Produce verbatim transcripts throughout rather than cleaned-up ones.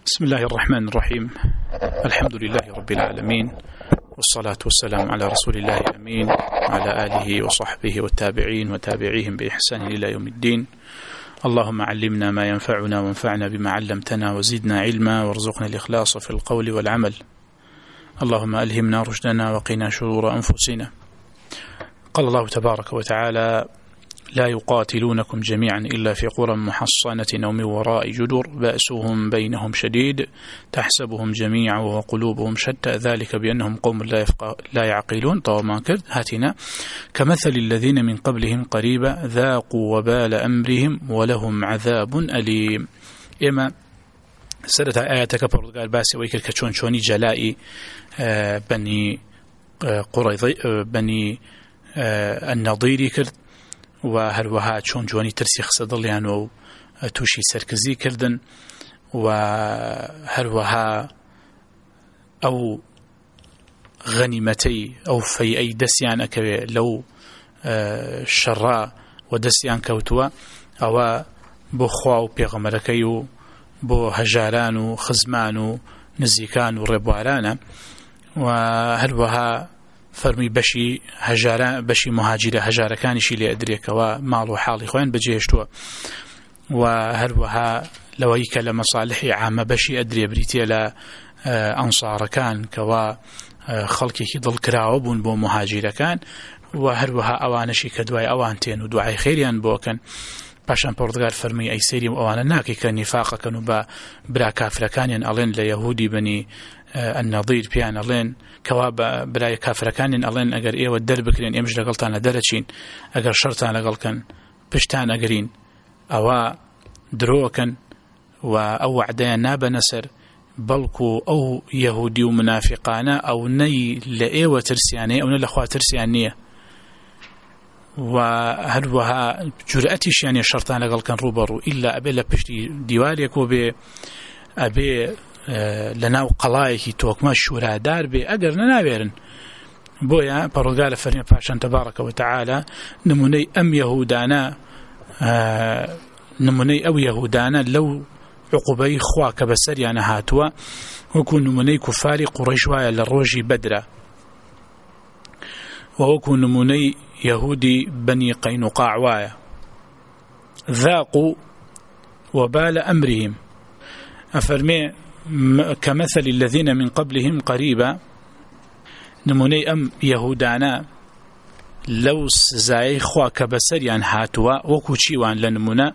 بسم الله الرحمن الرحيم. الحمد لله رب العالمين، والصلاة والسلام على رسول الله الأمين وعلى آله وصحبه والتابعين وتابعيهم بإحسان إلى يوم الدين. اللهم علمنا ما ينفعنا وانفعنا بما علمتنا وزدنا علما وارزقنا الإخلاص في القول والعمل. اللهم ألهمنا رشدنا وقنا شرور أنفسنا. قال الله تبارك وتعالى: لا يقاتلونكم جميعا إلا في قرى محصنة أو من وراء جدر بأسهم بينهم شديد تحسبهم جميعا وقلوبهم شتى ذلك بأنهم قوم لا, يفقه لا يعقلون. طبعا هاتنا كمثل الذين من قبلهم قريبا ذاقوا وبال أمرهم ولهم عذاب أليم. إما سرت آياتك قال باسي ويكل كشون شوني جلائي بني قريظي بني النضير كرد و هەروەها چۆن جوانی ترسی خسە دڵیان و تووشی سەرکەزی کردن و هەروەها ئەو غەنیمەتەی ئەو فەیئەی دەستیان ئەکەوێ لەو شەڕا و دەستیان کەوتووە ئەوە بۆ خوا و پێغەمبەرەکەی و بۆ هەژاران و خزمان و نزیکان و ڕێبوارانە. و هەروەها فەرمی بەشی هەژاران بەشی مهاجرە هەژارەکانیشی لێ ئەدرێکەوە ماڵ و حاڵی خۆیان بەجێهێشتووە و هەروەها لەوەی کە لە مەساڵحی عامە بەشی ئەدرێ بریتێ لە ئەنسارەکان کەوا خەڵکێکی دڵکراوە بوون بۆ مهاجرەکان و هەروەها ئەوانەشی کە دوای ئەوان تێن و دوعای خێریان بۆکەن. پاشان پەروەردگار فەرمی ئەی سەیری ئەوانە ناکەی کە نیفاقەکەن و بە برا کافرەکانیان ئەڵێن لە یەهودی بنی النەضیر پیان ئەڵێن کەوا بە برای کافرەکانیان ئەڵێن ئەگەر ئێوە دەربکرێن ئێمەش لەگەڵتانە دەرەچین، ئەگەر شەڕتان لەگەڵکەن پشتان ئەگرین، ئەوە درۆکەن و ئەو وعدەیان نابەنە سەر، بەڵکو ئەو یەهودی و منافقانە ئەو نەی لە ئێوە ترسیانەیە ئەو نە لەخوا ترسیان نییە و هەروەها جورئەتیشیان شەڕتان لەگەڵکەن ڕوبەڕوو ئیلا ئەبێ لە پشتی دیوارێکەوە بێ، ئەبێ لە ناو قەڵایەکی تۆکمە شورادار بێ، ئەگەر نەناوێرن. بۆیە پەروەردگار لە فەرمی پاشان تەبارەکە وتەعالە نمونەی ئەم یەهودانە نمونەی ئەو یەهودانە لەو عقوبەی خوا کە بەسەریانە هاتووە وەکو نمونەی کوفاری قوڕەیش وایە لە ڕۆژی بەدرە و وەکو نمونەی یەهودی بەنی قەینوقاع وایە. ذاقوا وبال أمرهم أفرمي كمثل الذين من قبلهم قريبا نموني أم يهودانا لو سزاي خوا كبسريان هاتوا وكو چيوان لنمونا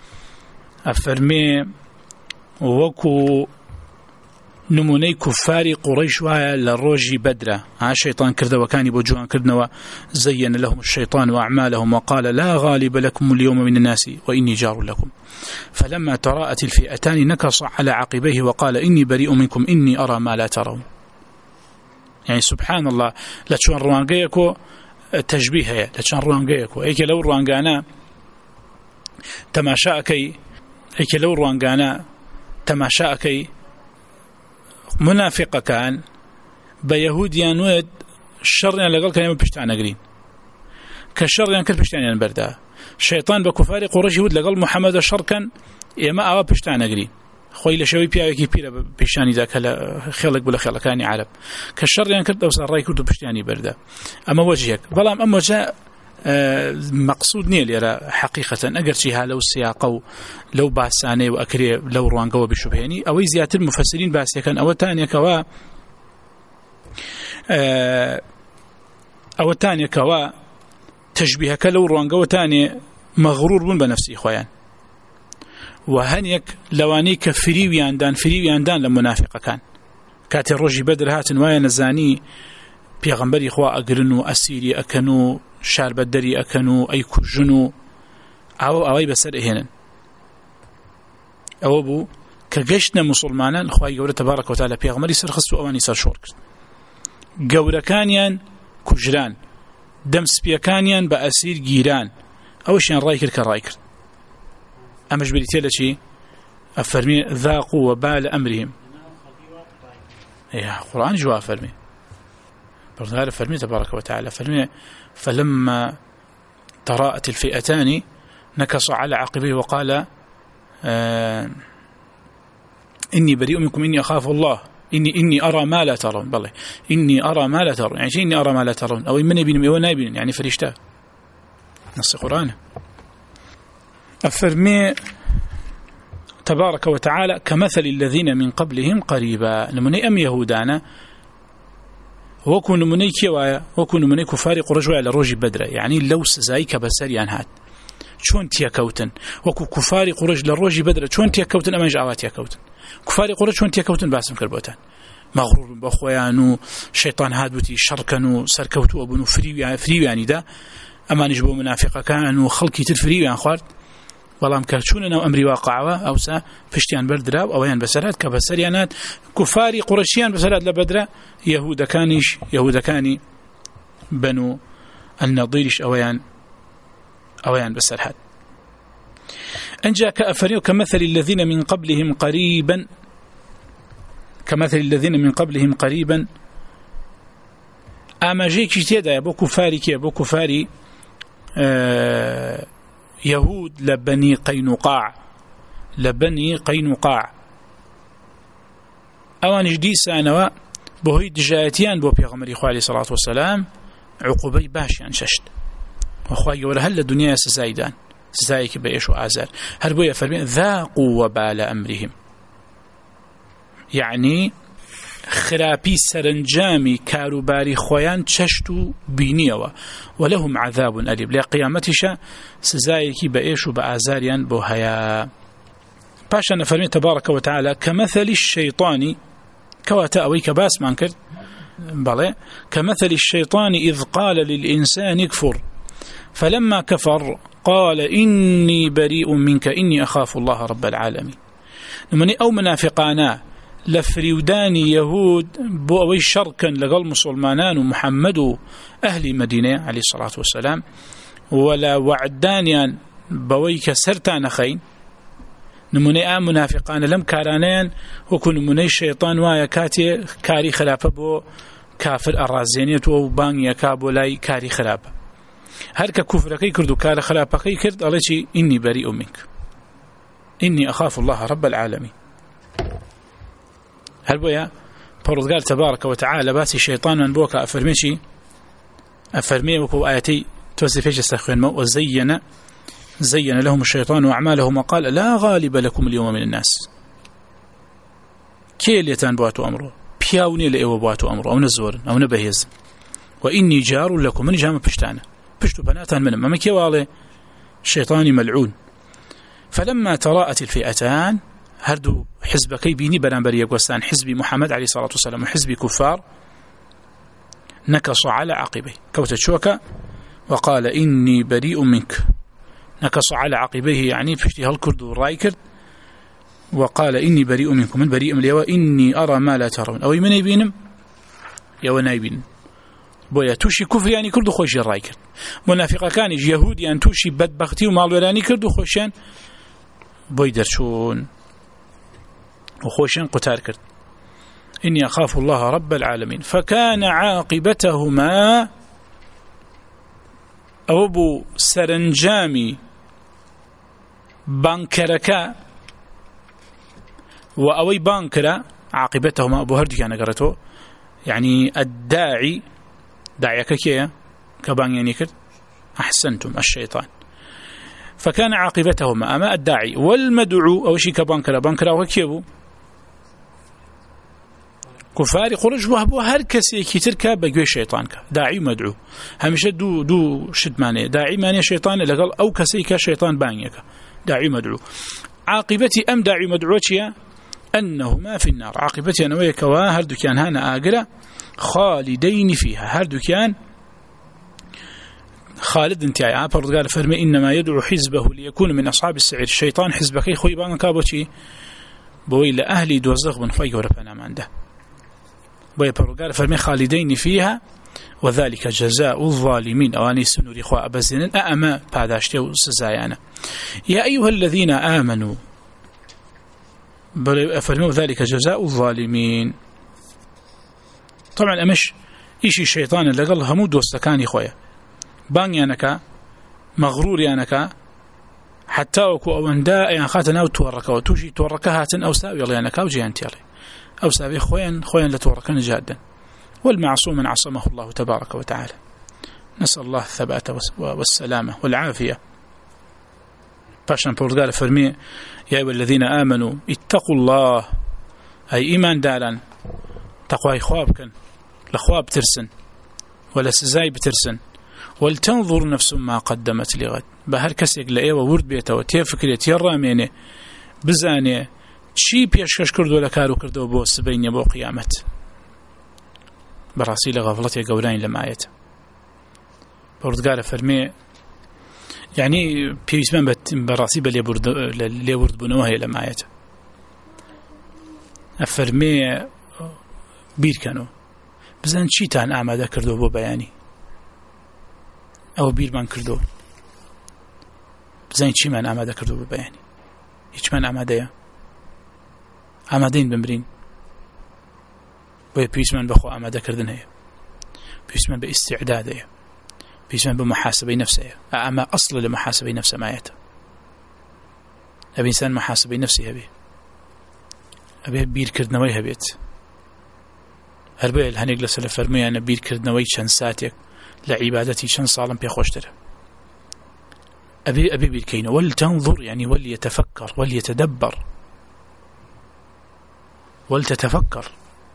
أفرمي وكو نمونەی کوفاری قوڕەیش وایە لە ڕۆژی بەدرە. ها شەیطان کردەوەکانی بۆ جوان کردنەوە زين لهم الشيطان وأعمالهم وقال لا غالب لكم اليوم من الناس وإني جار لكم فلما تراءت الفئتان نكص على عقبيه وقال إني بريء منكم إني أرى ما لا ترون. يعني سبحان الله لا تشون روانقيكو تشبيه لا تشون روانقيكو أيك لو روانقانا تماشاكي أيك لو روانقانا تماشاكي منافقة كان بيهوديان ود الشر لقال كان يوم بشتان أقرين كالشر يعني كل بشتان يعني بردا الشيطان بكفار قريش ود لقال محمد الشر كان يما أوا بشتان أقرين خوي لشوي بيا كبيرة بشاني ذاك لا خلق ولا خلق كان عرب كالشر يعني كل أوصل رأي كل بشتاني بردا. أما وجهك ظلام أما جاء مقصود نيل يرى حقيقة أجر شيء لو السياق لو باساني وأكري لو روانقوا بشبهني أو زيادة المفسرين باسي كان أو تاني كوا أو تاني كوا تشبيه كلو روانقوا تاني مغرور من بنفسي خويان وهنيك لواني كفريويان دان فريويان دان لمنافق كان كاتي الرجي بدر هاتن ويا نزاني بيغمبري خوا أقرنو أسيري أكنو شارب الدري أكنو أي كجنو أو أوي بسر هنا أو أبو كجشنا مسلمانا خواي جورة تبارك وتعالى بيغمري سر خصو أواني سر شورك جورة كانيان كجران دم سبيكانيان بأسير جيران أوش ين رايكر كرايكر أمش بريتيلا شيء أفرمي ذاقوا وبال أمرهم. يا قرآن جوا أفرمي برضه فرمي تبارك وتعالى فرمي فلما تراءت الفئتان نكص على عقبيه وقال آه إني بريء منكم إني أخاف الله إني إني أرى ما لا ترون بالله إني أرى ما لا ترون يعني شيء إني أرى ما لا ترون أو من يبين أو نايبين يعني فرشته نص قرآن أفرمي تبارك وتعالى كمثل الذين من قبلهم قريبا نمني أم يهودانا وكون نمني كوايا وكون نمني كفار قريش على روج بدر يعني لو سزايك بسريان هات شون تيا كوتن وكو كفار قريش لروج بدر شون تيا كوتن أما جعوات تيا كوتن كفار قريش شون تيا كوتن باسم كربوتان مغرور بأخويانو شيطان هادوتي شركنو سركوتو أبنو فريو فريو يعني ده أما نجبو منافقة كانوا خلقي تلفريو يعني خوارد والله مكرشوننا أمري واقعوا أو سا فشتيان بردراب أو ين بسرات كبسريانات كفاري قرشيان بسرات لبدرة يهود كانيش يهود كاني بنو النضيرش أو ين أو ين بسرات أن جاء كأفريو كمثل الذين من قبلهم قريبا كمثل الذين من قبلهم قريبا أما جيك جتيدا يبو كفاري كي يبو كفاري آه يهود لبني قينقاع لبني قينقاع اوان جدي سانوا بوهي دجاتيان بو بيغمر اخو عليه الصلاه والسلام عقوبي باش يعني ششت اخوي ولا هل الدنيا سزايدان سزايك بايش وازار هل بو يفرمين ذاقوا وبال امرهم يعني خرابي سرنجامي كاروباري خويان تششتو بينيوا ولهم عذاب أليم لا قيامتش سزايكي بأيش وبآزاريان بوهيا باشا نفرمي تبارك وتعالى كمثل الشيطان كواتا أوي كباس مانكر بلى كمثل الشيطان إذ قال للإنسان اكفر فلما كفر قال إني بريء منك إني أخاف الله رب العالمين نمني أو منافقانا لفريوداني يهود بو أوي شركا لقل مسلمانان ومحمد أهل مدينة عليه الصلاة والسلام ولا وعدانيان بويك سرتان خين نموني آم منافقان لم كارانيان وكون نموني الشيطان وايا كاتي كاري خلافة بو كافر الرازينية وبان يكابو لاي كاري خلافة هركا كفركي كردو كاري خلافة كي كرد أليشي إني بريء منك إني أخاف الله رب العالمين هل بويا فرض قال تبارك وتعالى باسي الشيطان من بوكا أفرميشي أفرمي وكو آياتي توسفيش استخوين مو وزين زين لهم الشيطان وأعمالهم وقال لا غالب لكم اليوم من الناس كيليتان بواتو أمره بياوني لأيوه بواتو أمره أو نزور أو نبهيز وإني جار لكم من جامع بشتانا بشتو بناتان منهم ما كيوالي الشيطان ملعون فلما تراءت الفئتان هردو حزبكي بيني برانبري يقوستان حزبي محمد عليه الصلاة والسلام وحزبي كفار نكص على عقبيه كوتت شوكا وقال إني بريء منك نكص على عقبيه يعني فشتي هالكرد والرايكرد وقال إني بريء منكم من بريء من اليوى إني أرى ما لا ترون أو من يبينم يوى نايبين بويا توشي كفر يعني كردو خوشي الرايكرد منافقة كان يهود يعني توشي بدبختي ومال ولاني كردو خوشيان بويدرشون وخوشين قتال كرد إني أخاف الله رب العالمين فكان عاقبتهما أبو سرنجامي بانكركا وأوي بانكرا عاقبتهما أبو هردي كان قرأته يعني الداعي داعي كيكيا كبان يعني كرد أحسنتم الشيطان فكان عاقبتهما أما الداعي والمدعو أو شي كبانكرا بانكرا وكيبو كفار قريش وهبوا هر كسي كتركا بقوي شيطانك داعي مدعو همشه دو دو شد معنى داعي معنى شيطان لقال او كسي كشيطان بانيك داعي مدعو عاقبتي ام داعي مدعوتيا انهما في النار عاقبتي انا وياك هر دكان هنا اقرا خالدين فيها هر دكان خالد انتي عابر قال فرمي انما يدعو حزبه ليكون من اصحاب السعير الشيطان حزبك خوي بان كابوتي بوي لاهلي دوزغ من خوي وربنا ما عنده بيبرقال فرمي خالدين فيها وذلك جزاء الظالمين أواني سنوري خواء بزنين أأما باداشتي سزايانا يا أيها الذين آمنوا فرمي وذلك جزاء الظالمين طبعا أمش إيشي الشيطان اللي قال همود وستكاني خويا بان يانكا مغرور يانكا حتى وكو أوندا يعني خاتنا وتورك وتوشي توركها تن أو ساوي الله يعني كاوجي أنتيالي أو ساوي خوين خوين لتوركن جادا والمعصوم من عصمه الله تبارك وتعالى. نسأل الله الثبات والسلامة والعافية. باشان بورتغال فرمي يا أيها الذين آمنوا اتقوا الله أي إيمان داران تقوى خوابكن لخواب ترسن ولا سزاي بترسن ولتنظر نفس ما قدمت لغد بهر كسيك لأيوة ورد بيته وتيفكريت يراميني بزاني چی پیشکش کردو لکارو کردو بو سبینی بو قیامت براسي لغفلتي قولين لمايت بردقال فرمي يعني بيسمان براسي بل يبرد ليورد بنوه لمايت فرمي بير كانوا بزن چی تان آماده کردو بو بياني او بير من کردو بزن چی من آماده کردو بو بياني هیچ من آماده يا آمادين بمرين ويبيسمان بخو آماده كردن هي بيسمان باستعداد هي بيسمان بمحاسبة نفسه أما أصل لمحاسبة نفسه ما يتا أبي إنسان محاسبة نفسه أبي أبي بير كردنوي هبيت هربي الهنيق لسلا فرمي أنا بير كردنوي شن ساتيك لعبادتي شن صالم بيخوشتر أبي أبي بير كينه ولتنظر يعني وليتفكر وليتدبر ولتتفكر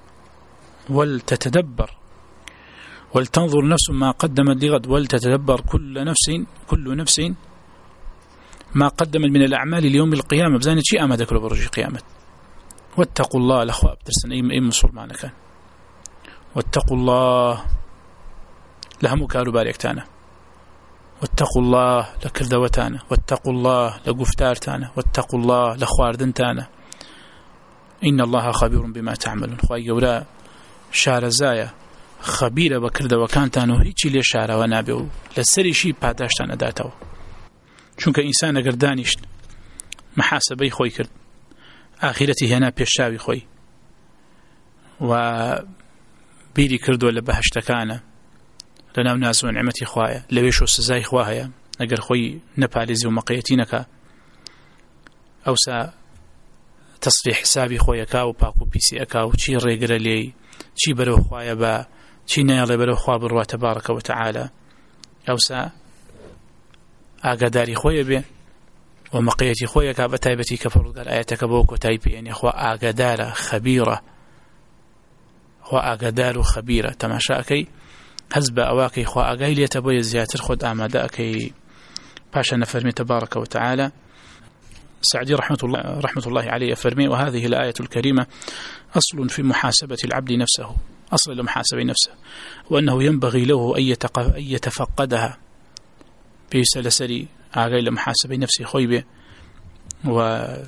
ولتتدبر ولتنظر نفس ما قدمت لغد ولتتدبر كل نفس كل نفس ما قدمت من الأعمال ليوم القيامة بزاني شيء أما ذكر برج القيامة. واتقوا الله الأخوة بترسن أي أي مسلمان كان واتقوا الله لهم كارو باريكتانا واتقوا الله لكردوتانا واتقوا الله لقفتارتانا واتقوا الله لخواردنتانا إن الله خبير بما تعملون. خواهي يورا شارزايا خبيرة بكرده وكانتانو هيچي لي شارة ونابيو لسري شي پاداشتان اداتو چونك إنسان اگر دانشت محاسبي خوي کرد آخرتي هنا پیشاوي خوي و بيري كردو لبهشتكانا لناو ناز ونعمتي خوايا لويشو سزاي خواهيا اگر خوي نپاليزي ومقيتينكا أوسا تصفيح حسابي خويكا وباكو بيسي أكا وشي ريقر لي شي برو خوايا با شي نيالي برو خوا بروا تبارك وتعالى أوسا آقاداري خويا بي ومقيتي خويكا بتايبتي كفرو قال آياتك بوكو تايبي يعني خوا آقادارة خبيرة خوا آقادار خبيرة تماشاكي هزب أواكي خوا آقاي ليتبوي زياتر خد آماداكي باشا نفرمي تبارك وتعالى. سعدي رحمة الله, رحمة الله عليه فرمي وهذه الآية الكريمة أصل في محاسبة العبد نفسه أصل لمحاسبة نفسه وأنه ينبغي له أن يتفقدها بسلسل آغاي لمحاسبة نفسه خويبه وناوى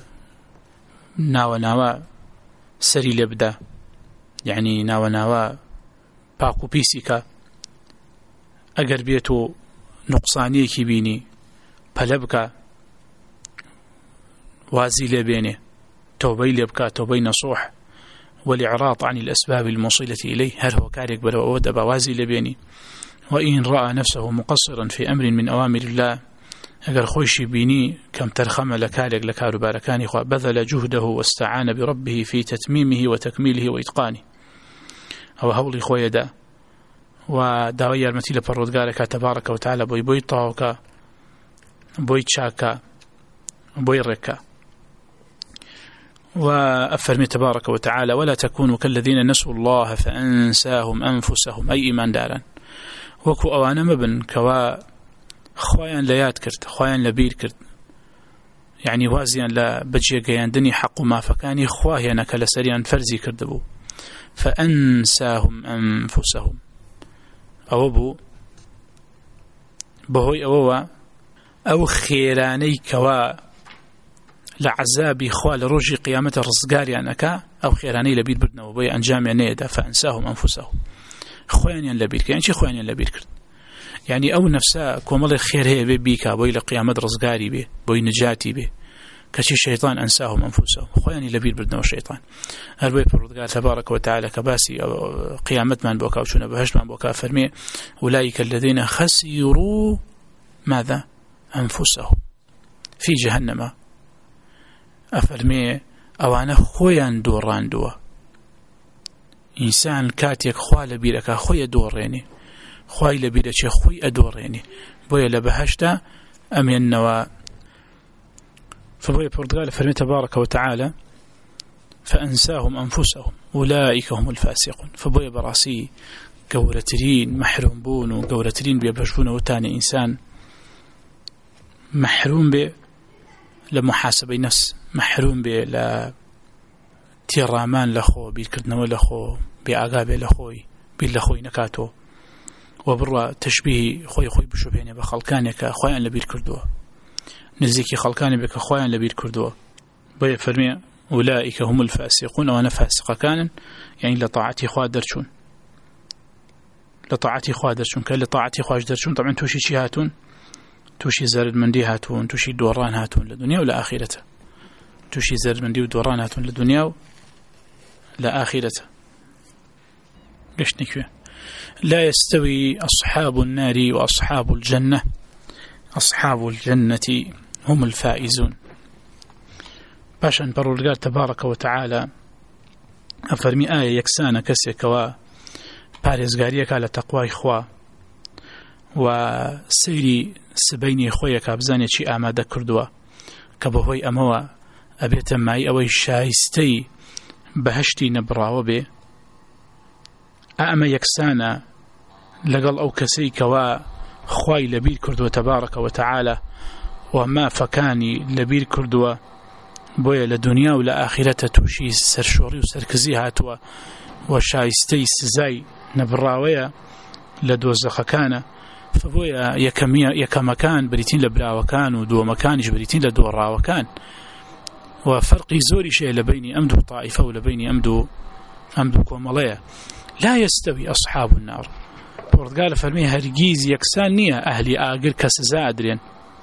ناوى سري لبدا يعني ناوى ناوى باكو بيسيكا أقر بيتو نقصانيكي بيني بلبكا وازي لبينه توبي لبكا توبي نصوح والإعراض عن الأسباب الموصلة إليه هل هو كاريك بلو أود بوازي لبيني وإن رأى نفسه مقصرا في أمر من أوامر الله أقر خوشي بيني كم ترخم لكاريك لكارو باركاني بذل جهده واستعان بربه في تتميمه وتكميله وإتقانه أو هولي خويدا وداوية المتيلة بالردقالك تبارك وتعالى بوي بوي طاوكا بوي تشاكا بوي ركا. وأفرمي تبارك وتعالى ولا تكونوا كالذين نسوا الله فأنساهم أنفسهم أي إيمان دارا وكو أوانا مبن كوا خوايان ليات كرت خوايان لبير كرت يعني وازيان لا بجي قيان دني حق ما فكاني خواهيانا كالسريان فرزي كردبو فأنساهم أنفسهم أو بو بهوي أو أو خيراني كوا لعذابي خوال روجي قيامة الرزقاري أنك أو خيراني لبيد بردنا وبي أنجام ينيدا فأنساهم أنفسهم خوانيا لبيد يعني شي خوانيا لبيد كرد يعني أو نفسها كومال الخير هي بيكا بوي لقيامة رزقاري بي بوي نجاتي بي كشي شيطان أنساهم أنفسهم خواني لبيد بردنا والشيطان هربي برد تبارك وتعالى كباسي قيامة من بوكا وشنا بهشت من بوكا فرمي أولئك الذين خسروا ماذا أنفسهم في جهنم أفرمي أوانا خويا دوران دوا إنسان كاتيك خوا لبيرك خويا دوريني خوي لبيرك خوي أدوريني بويا لبهشتا أمي النوا فبويا بردغال فرمي تبارك وتعالى فأنساهم أنفسهم أولئك هم الفاسقون فبويا براسي قورترين محروم بون وقورترين بيبشبون وتاني إنسان محروم ب لمحاسبة نفس محروم ب ل تيرامان لخو بيكردنو لخو بأعقابه لخوي باللخوي نكاتو وبروا تشبيه خوي خوي بشبهين بخلقانك خويا لبير كردوه نزيكي خلقاني بك خويا لبير كردوه بيا فرمي أولئك هم الفاسقون وأنا فاسق كان يعني لطاعتي خوا درشون لطاعتي خوا درشون كان لطاعتي خواش درشون طبعا توشي شي هاتون توشي زرد مندي هاتون توشي دوران هاتون لدنيا ولا آخرته توشي زرد مندي ودوران هاتون لدنيا ولا آخرته قش نكوي لا يستوي أصحاب النار وأصحاب الجنة أصحاب الجنة هم الفائزون باشا برولقار تبارك وتعالى أفرمي آية يكسانا كسيكوا باريزغاريك على تقوى إخوة وسيري سبيني خويك أبزاني شي آمادة كردوا كبهوي أموا أبيت معي أوي شايستي بهشتي نبراو به أما يكسانا لقل أو كسيكوا خوي لبير كردوا تبارك وتعالى وما فكاني لبير كردوا بويا لدنيا ولا آخرته توشي سرشوري وسركزي هاتوا وشايستي سزاي نبراوية لدوزخ كان فبويا يكمية يكمكان بريتين لبراوكان ودو مكانش بريتين لدو الراوكان وفرق زوري شيء لبيني أمدو طائفة ولبيني أمدو أمدو كومالية لا يستوي أصحاب النار قال فرمي هرجيز يكسانية أهلي آقر كسزا أدرين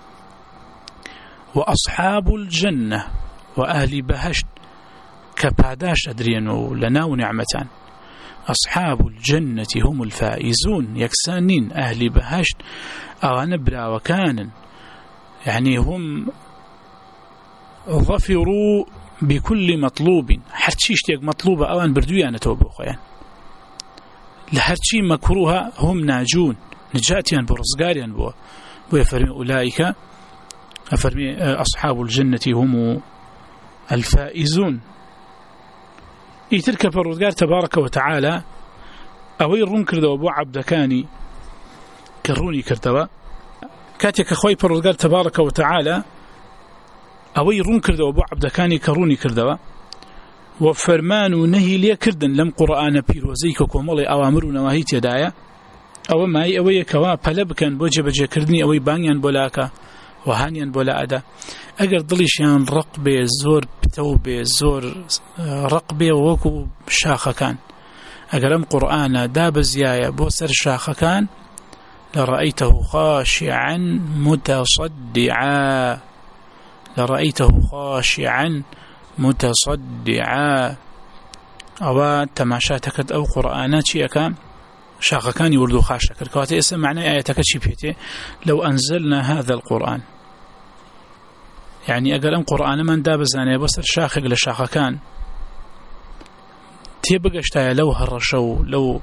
وأصحاب الجنة وأهلي بهشت كباداش أدرين لنا ونعمتان أصحاب الجنة هم الفائزون يكسانين أهلي بهشت أو نبرا وكان يعني هم ظفروا بكل مطلوب حرشي اشتيق مطلوبة أوان بردويا نتوبوا خيان لحرشي مكروها هم ناجون نجاتيا برزقاريا بوا ويفرمي أولئك أفرمي أصحاب الجنة هم الفائزون يترك فرودقار تبارك وتعالى أوي رون كردوا أبو عبدكاني كروني كردوا كاتيك أخوي فرودقار تبارك وتعالى أوي رون كردوا أبو عبدكاني كروني كردوا وفرمان ونهي لي كردن لم قرآن بيروزيك وكومالي أوامر ونواهي تدايا أو ما هي أوي كوا بلب كان بوجه بجه كردني أوي بانيان بولاكا وهانيان بولا أدا أجر ضليشيان رقبة زور بتوبة زور رقبة ووكو شاخة كان أجر أم قرآن داب زيايا بوسر شاخة كان لرأيته خاشعا متصدعا لرأيته خاشعا متصدعا أو تماشاتك أو قرآنات شيئا شاخة كان يوردو خاشة كركواتي اسم معنى آياتك شبيته لو أنزلنا هذا القرآن يعني أقل أن قرآن من دابزاني بسر شاخق لشاخة كان تيبقشتايا لو هرشو لو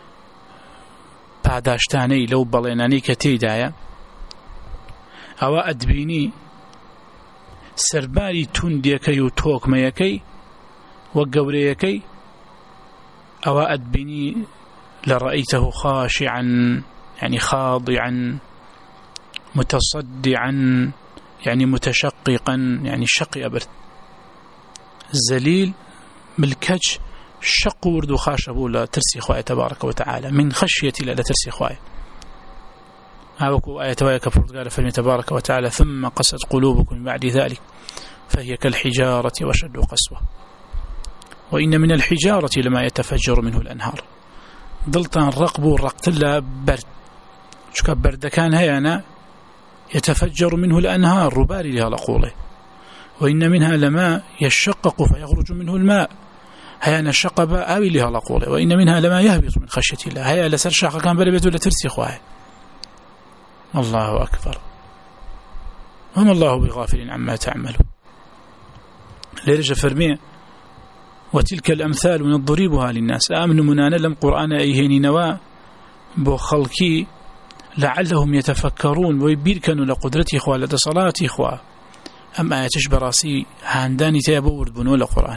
بعداشتاني لو بليناني كتيدايا أو أدبيني سرباري تنديكي وتوكميكي وقوريكي أو أدبيني لرأيته خاشعا يعني خاضعا متصدعا يعني متشققا يعني شقي أبرد الزليل ملكج شق ورد خاشبه لا ترسي خوايا تبارك وتعالى من خشيتي لا ترسي خوايا هاوكو آية وايا كفرد قال فلم تبارك وتعالى ثم قست قلوبكم بعد ذلك فهي كالحجارة وشد قسوة وإن من الحجارة لما يتفجر منه الأنهار ضلتان رقبو رقتلا برد شكا برد كان هيانا يتفجر منه الأنهار رباري لها لقوله وإن منها لما يشقق فيخرج منه الماء هيانا شقب آوي لها لقوله وإن منها لما يهبط من خشية الله هيا لسر شاقة كان بربيته لترسي خواه الله أكبر وما الله بغافل عما تعملون. ليرجى فرمي وتلك الأمثال نضربها للناس آمن منانا لم قرآن أيهين نوا بو خلقي لعلهم يتفكرون ويبير كانوا لقدرتي إخوة لدى صلاتي إخوة أما آياتش براسي هانداني تيابورد بنو لقرآن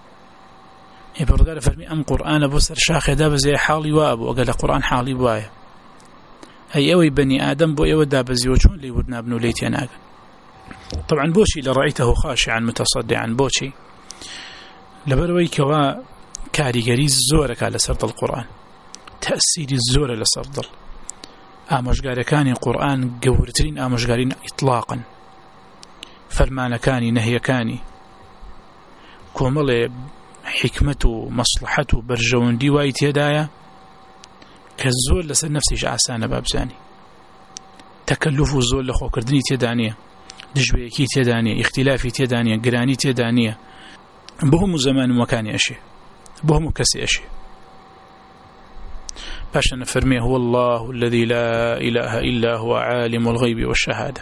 يبرد فرمي أم قرآن بسر شاخ داب زي حالي وابو وقال قرآن حالي وايا أي أوي بني آدم بو أيوة داب زي وجون لي ودنا ابن ليتي أنا طبعا بوشي لرأيته خاشعا متصدعا بوشي لبروي كوا كاريغري الزورك على سرد القرآن تأثير الزور على سرد آمشقار كان القرآن قورتين آمشقارين إطلاقا فرمان كاني نهي كاني كومل حكمته مصلحته برجون دي وايت يدايا كالزور لسر نفسي جعسان بابزاني تكلفه الزور لخو كردني تيدانية دجبيكي تيدانية اختلافي تيدانية قراني تيدانية بهم زمان ومكان أشي بهم كسي أشي باش نفرميه هو الله الذي لا إله إلا هو عالم الغيب والشهادة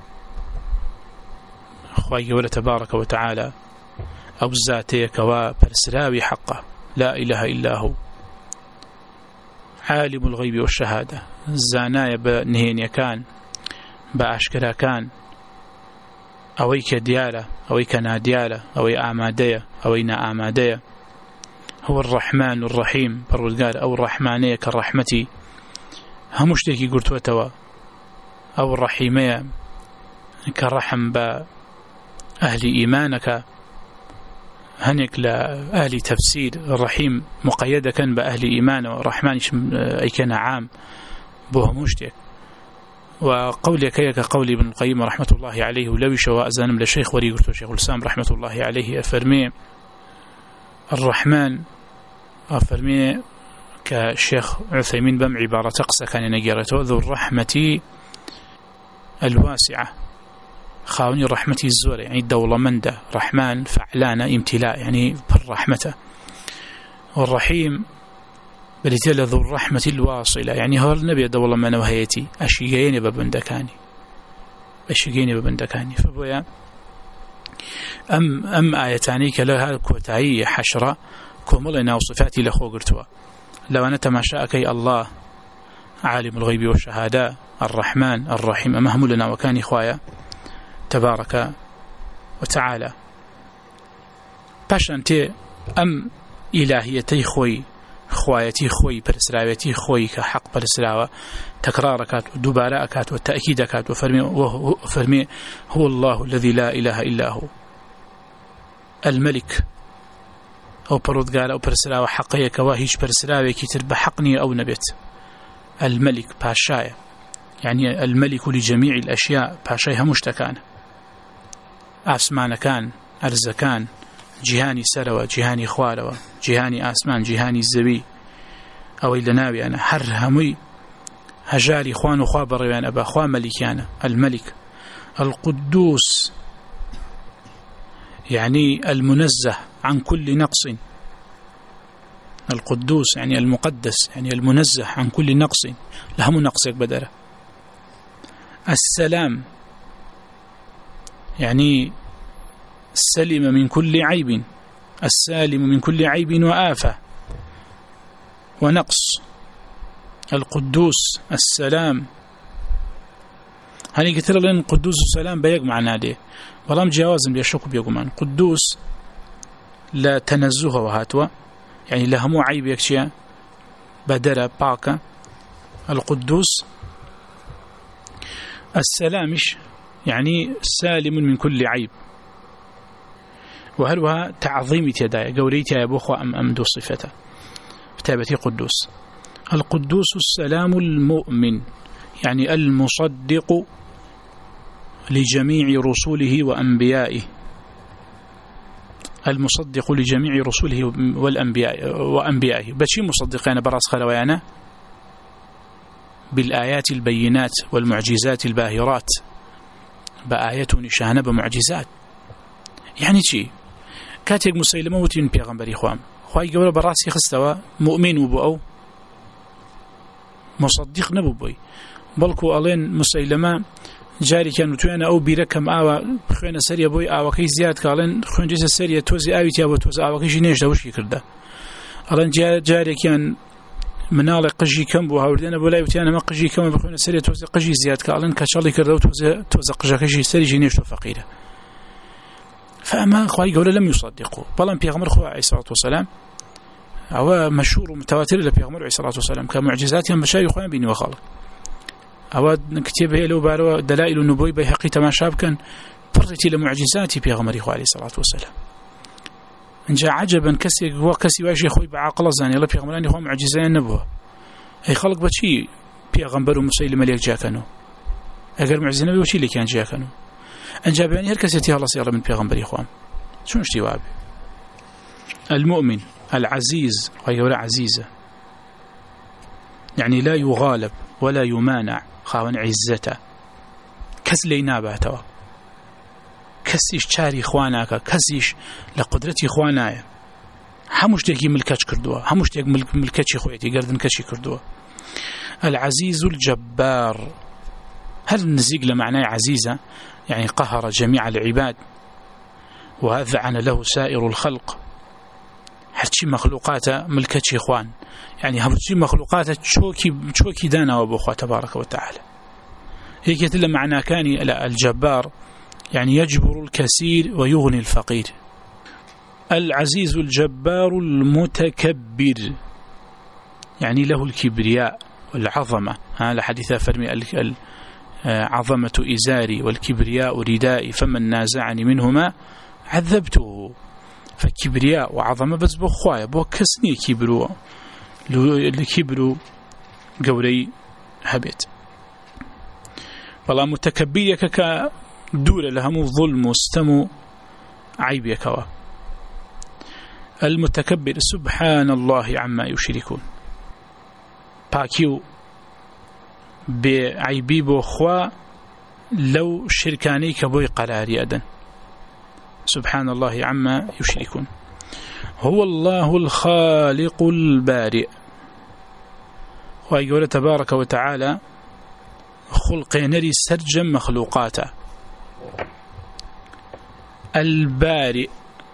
خواهي ولا تبارك وتعالى أو ذاتيك وبرسراوي حقه لا إله إلا هو عالم الغيب والشهادة الزانايا بنهين يكان بأشكرا كان أويك ديالة أويك ناديالة أوي آمادية أوينا آمادية هو الرحمن الرحيم برودقال أو الرحمانية كالرحمتي همشتكي قلت وتوا أو الرحيمية كالرحم بأهل إيمانك هنك لأهل تفسير الرحيم مقيدة كان بأهل إيمان والرحمن أي كان عام بوه مشتك وقولي كيك قولي ابن القيم رحمة الله عليه ولو شواء زانم لشيخ ولي قلت شيخ الإسلام رحمة الله عليه أفرمي الرحمن أفرمي كشيخ عثيمين بم عبارة تقصى كان نجرته ذو الرحمة الواسعة خاوني رحمتي الزورة يعني الدولة مندة رحمن فعلانة امتلاء يعني بالرحمة والرحيم بلتالي ذو الرحمة الواصلة يعني هو النبي دولة من وهيتي أشيقين ببندكاني أشيقين ببندكاني فبويا أم, أم آيتاني كلها كوتاي حشرة كوملنا وصفاتي لخو قرتوا لو أنا تماشاك الله عالم الغيب والشهادة الرحمن الرحيم أمهم لنا وكان إخوايا تبارك وتعالى باشنتي أم إلهيتي خوي خوايتي خوي برسراويتي خوي كحق برسراوة تكراركات ودباراكات والتأكيدكات وفرمي, وفرمي هو الله الذي لا إله إلا هو الملك أو برودقال أو برسراوة حقية كواهيش برسراوة كتر بحقني أو نبت الملك باشايا يعني الملك لجميع الأشياء باشايها مشتكان آسمان كان أرز كان جهاني سروة جهاني خوالوة جهاني آسمان جهاني الزبي أو إلا ناوي أنا حر همي هجاري خوان وخوابر أنا أبا خوان ملكيانا الملك القدوس يعني المنزه عن كل نقص القدوس يعني المقدس يعني المنزه عن كل نقص لهم نقصك بدره السلام يعني السلم من كل عيب السالم من كل عيب وآفة ونقص القدوس السلام هني كثير لأن قدوس السلام بيق معنا دي ولم جوازم بيشك بيقمان قدوس لا تنزه وهاتوا يعني لهمو عيب يكشيا بدر باكا القدوس السلامش يعني سالم من كل عيب وهلوها تعظيم تدايا قوليتي يا بوخوا أم أمدو صفته كتابتي قدوس القدوس السلام المؤمن يعني المصدق لجميع رسوله وأنبيائه المصدق لجميع رسوله والأنبياء وأنبيائه بشي مصدقين براس خلويانا بالآيات البينات والمعجزات الباهرات بآيات نشانة بمعجزات يعني شي كاتيك مسيلمة وتين بيغمبري خوام خواهي قبل براسي خستوا مؤمن وبو أو مصدق نبو بي بلكو ألين مسيلمة جاری كانوا توينا أو بيركم أو خوينا سريع بوي أو كي زياد قالن خوين جيس سريع توزي أوي تيابو توزي أو كي جنيش دوش يكرده قالن جاري كان مناڵێ قژی کەم بوو هاوردێنە بۆ لای وتیانە مە قژی کەمە بخوێنە سەرێ تۆزە قژی زیاد کاڵن کەچەڵی کردە و تۆزە تۆزە قژەکەشی سەریژی نێشتۆ فەقیرە فأما خوای گەورە لم يصدقوا بەڵام پێغەمبەر خوا عەلەیهی سەڵاتو وسەلام ئەوە مەشهور و متواتر لە پێغەمبەر عەلەیهی سەڵاتو وسەلام کە معجزاتیان بەشاری خۆیان بینیوە خەڵک ئەوە کتێب هەیە لەو بارەوە دەلائل و نبووی بەیهەقی تەماشا بکەن پڕێتی لە معجزاتی پێغەمبەری خوا عەلەیهی سەڵاتو وسەلام انجا عجبا كسي هو كسي واجي خوي بعقل زاني الله بيغمراني هو معجزين نبوه اي خلق بشي بيغمبر مسيلمه ليك جاكنو اگر معجزين نبوه شي اللي كان جاكنو انجا بياني هر كسيتي الله سيره من بيغمبر اخوان شنو اشتواب المؤمن العزيز غير عزيزه يعني لا يغالب ولا يمانع خاون عزته كسلي ناباته کەسیش چاری خوا ناکە کەسیش لە قودرەتی خوا نایە هەموو شتێکی ملکەچ کردووە هەموو شتێک ملکەچی خۆیەتی گەردنکەچی کردووە العزيز الجبار هل نزيق لمعنى عزيزة يعني قهر جميع العباد وأذعن له سائر الخلق هرشي مخلوقاته ملكتشي إخوان يعني هرشي مخلوقاته تشوكي تشوكي دانا وبخوا تبارك وتعالى هيك يتلم معنى كان الجبار يعني يجبر الكثير ويغني الفقير العزيز الجبار المتكبر يعني له الكبرياء والعظمة هذا حديث فرمي عظمة إزاري والكبرياء ردائي فمن نازعني منهما عذبته فكبرياء وعظمة بس بخوايا بو كسني كبروا لكبروا قوري هبت والله متكبر كك دولة لهم ظلم واستموا عيب يكوا المتكبر سبحان الله عما يشركون باكيو بعيبي بخوا لو شركاني كبوي قراري أدن سبحان الله عما يشركون هو الله الخالق البارئ ويقول تبارك وتعالى خلق نري سرجم مخلوقاته البارئ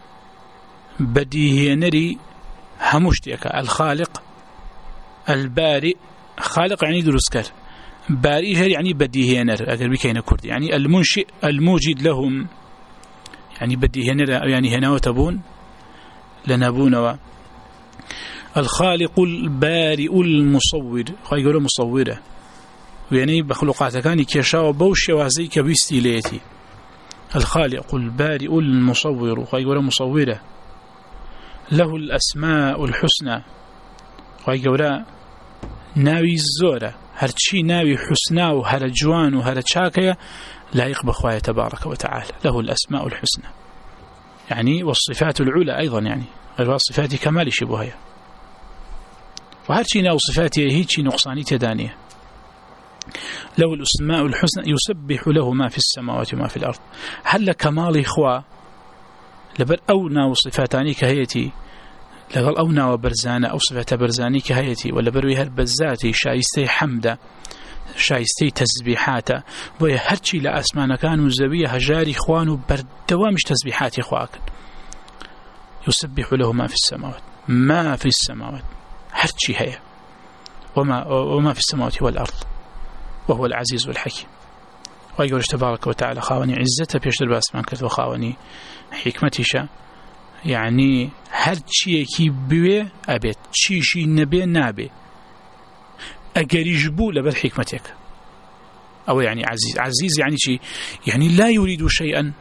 بديهي نري همشتك الخالق البارئ خالق يعني دروسكر بارئ يعني بديهي نر أقل بكينا كرد يعني المنشئ الموجد لهم يعني بديهي نر يعني هنا وتبون لنبون و الخالق البارئ المصور يقولوا مصوره يعني بخلقاته كان كيشاو بوش وازي كبيستيليتي الخالق البارئ المصور يقولوا مصوره له الأسماء الحسنى ويقولوا ناوي الزورة هرشي ناوي حسنى وهرجوان وهرشاكية لا يقبل خوايا تبارك وتعالى له الأسماء الحسنى يعني والصفات العلى أيضا يعني غير صفات كمال شبهها وهرشي ناو صفاتي هيتشي نقصاني تدانية له الأسماء الحسنى يسبح له ما في السماوات وما في الأرض هل كمال إخوة لبر أونا وصفاتاني كهيتي لغل أونا وبرزانة أو صفات برزاني كهيتي ولا بروي هالبزاتي شايستي حمدة شايستي تسبيحاته ويا هرشي لأسمانا كانوا زبية هجاري إخوان بردوامش تسبيحات إخواك يسبح له ما في السماوات ما في السماوات هرشي هي وما, وما في السماوات والأرض وهو العزيز الحكيم ويقول تبارك وتعالى خاوني عزته بيشتر باسمان كرت وخاوني حكمتيشا يعني هر چیەکی بوێ ئەبێت چیشی نەبێ نابێ ئەگەریش بوو لەبەر حکمتێک ئەوە يعني عزيز عزيز يعني شي يعني لا يريد شيئا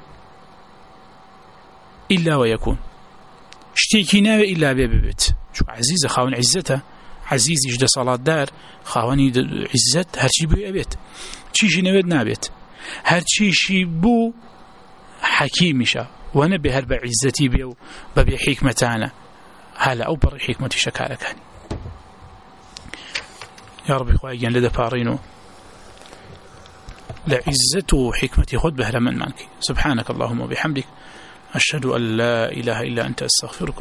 إلا ويكون شتێکی ناوێ إلا بێ ببێت شو عزيز خاون عزته عزيز يجد صلاة دار خاوني عزت هرشي بوێ ئەبێت چیشی نەوێت نابێت هەر چیشی بوو حەکیمیشە ونبي هل بعزتي بيو ببي حكمتانا هلا أو بر حكمتي شكالك يا رب إخوائي لدى فارينو لعزته حكمتي خذ بهلا من مانك سبحانك اللهم وبحمدك أشهد أن لا إله إلا أنت أستغفرك